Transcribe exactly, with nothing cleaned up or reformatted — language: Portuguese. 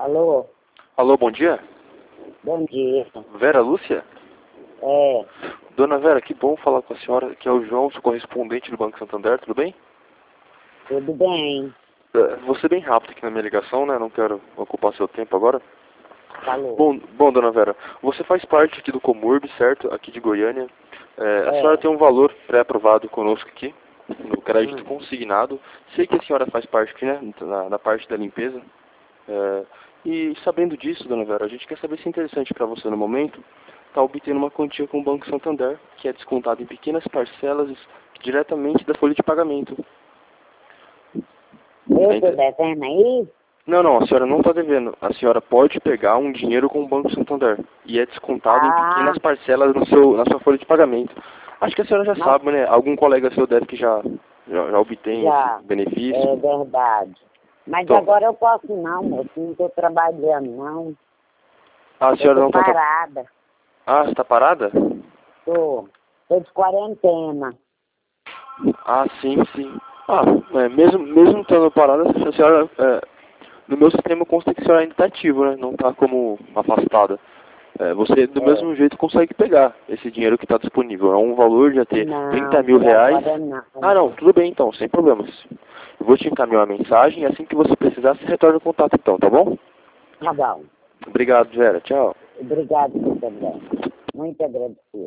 Alô? Alô, bom dia. Bom dia. Vera Lúcia? É, Dona Vera, que bom falar com a senhora, que é o João, seu correspondente do Banco Santander, tudo bem? tudo bem. É, vou ser bem rápido aqui na minha ligação, né? Não quero ocupar seu tempo agora. Falou. Bom, bom, Dona Vera, você faz parte aqui do Comurb, certo? Aqui de Goiânia. É, a É. senhora tem um valor pré-aprovado conosco aqui, no crédito Hum. consignado. Sei que a senhora faz parte aqui, né? Na, na parte da limpeza. É, e sabendo disso, Dona Vera, a gente quer saber se é interessante para você no momento estar obtendo uma quantia com o Banco Santander, que é descontado em pequenas parcelas diretamente da folha de pagamento. Eu É tô inter- devendo aí? Não, não, a senhora não está devendo. A senhora pode pegar um dinheiro com o Banco Santander e é descontado em Ah, pequenas parcelas no seu, na sua folha de pagamento. Acho que a senhora já mas sabe, né? Algum colega seu deve que já, já, já obtém já, esse benefício. é verdade. Mas Então, agora eu posso não, moço, não tô trabalhando não. a Eu senhora tô não está... parada. Ah, você está parada? Tô. Tô de quarentena. Ah, sim, sim. Ah, é, mesmo, mesmo estando parada, a senhora, é, no meu sistema consta que a senhora ainda está ativa, né? Não está como afastada. É, você, do É. mesmo jeito, consegue pegar esse dinheiro que está disponível. É um valor de até trinta Não, mil por reais. agora não. Ah, não, tudo bem então, sem problemas. Eu vou te encaminhar uma mensagem e assim que você precisar, você retorna o contato então, tá bom? Tá bom. Obrigado, Vera. Tchau. Obrigado, você também. Muito agradecido.